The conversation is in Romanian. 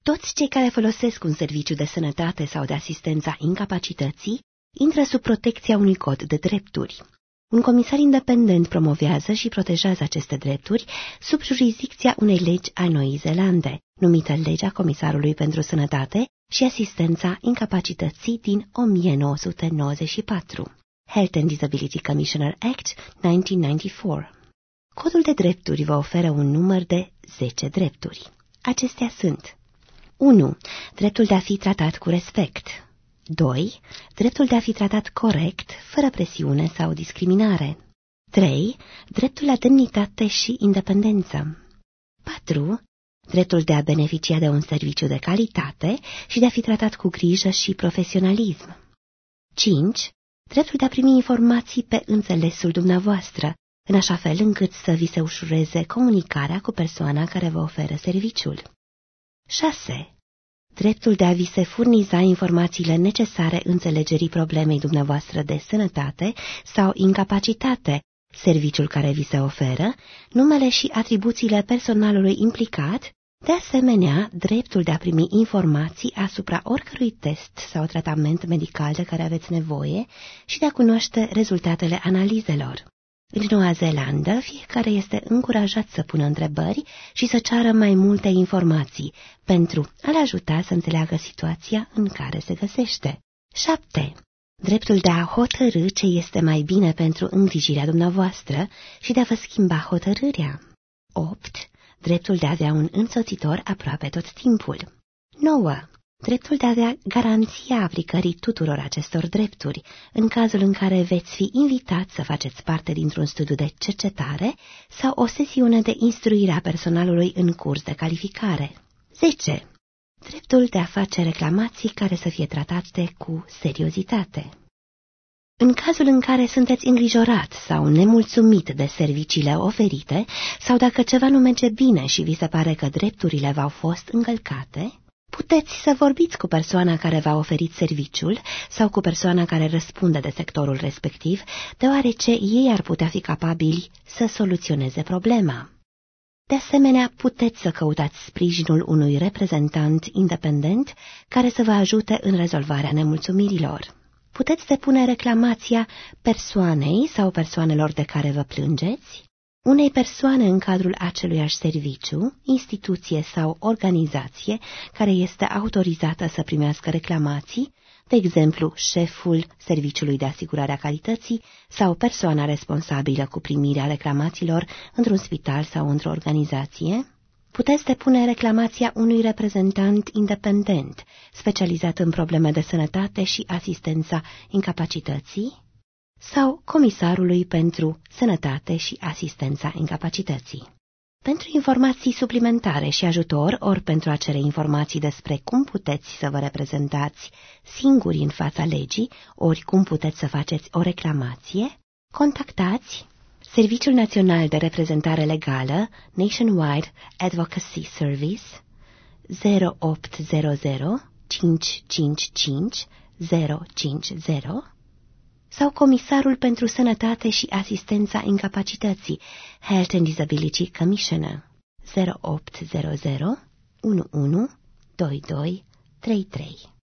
Toți cei care folosesc un serviciu de sănătate sau de asistența incapacității intră sub protecția unui cod de drepturi. Un comisar independent promovează și protejează aceste drepturi sub jurisdicția unei legi a Noii Zeelande, numită Legea Comisarului pentru Sănătate și Asistența Incapacității din 1994, Health and Disability Commissioner Act 1994. Codul de drepturi vă oferă un număr de 10 drepturi. Acestea sunt: 1. Dreptul de a fi tratat cu respect. 2. Dreptul de a fi tratat corect, fără presiune sau discriminare. 3. Dreptul la demnitate și independență. 4. Dreptul de a beneficia de un serviciu de calitate și de a fi tratat cu grijă și profesionalism. 5. Dreptul de a primi informații pe înțelesul dumneavoastră, în așa fel încât să vi se ușureze comunicarea cu persoana care vă oferă serviciul. 6. Dreptul de a vi se furniza informațiile necesare înțelegerii problemei dumneavoastră de sănătate sau incapacitate, serviciul care vi se oferă, numele și atribuțiile personalului implicat, de asemenea, dreptul de a primi informații asupra oricărui test sau tratament medical de care aveți nevoie și de a cunoaște rezultatele analizelor. În Noua Zeelandă, fiecare este încurajat să pună întrebări și să ceară mai multe informații pentru a-l ajuta să înțeleagă situația în care se găsește. 7. Dreptul de a hotărî ce este mai bine pentru îngrijirea dumneavoastră și de a vă schimba hotărârea. 8. Dreptul de a avea un însoțitor aproape tot timpul. 9. Dreptul de a avea garanția aplicării tuturor acestor drepturi, în cazul în care veți fi invitat să faceți parte dintr-un studiu de cercetare sau o sesiune de instruire a personalului în curs de calificare. 10. Dreptul de a face reclamații care să fie tratate cu seriozitate. În cazul în care sunteți îngrijorat sau nemulțumit de serviciile oferite, sau dacă ceva nu merge bine și vi se pare că drepturile v-au fost încălcate, puteți să vorbiți cu persoana care v-a oferit serviciul sau cu persoana care răspunde de sectorul respectiv, deoarece ei ar putea fi capabili să soluționeze problema. De asemenea, puteți să căutați sprijinul unui reprezentant independent care să vă ajute în rezolvarea nemulțumirilor. Puteți depune reclamația persoanei sau persoanelor de care vă plângeți, unei persoane în cadrul aceluiași serviciu, instituție sau organizație care este autorizată să primească reclamații, de exemplu șeful Serviciului de Asigurare a Calității sau persoana responsabilă cu primirea reclamațiilor într-un spital sau într-o organizație. Puteți depune reclamația unui reprezentant independent, specializat în probleme de sănătate și asistența incapacității, sau Comisarului pentru Sănătate și Asistența Incapacității. Pentru informații suplimentare și ajutor, ori pentru a cere informații despre cum puteți să vă reprezentați singuri în fața legii, ori cum puteți să faceți o reclamație, contactați Serviciul Național de Reprezentare Legală, Nationwide Advocacy Service, 0800 555 050, sau Comisarul pentru Sănătate și Asistența Incapacității, Health and Disability Commissioner, 0800 11 22 33.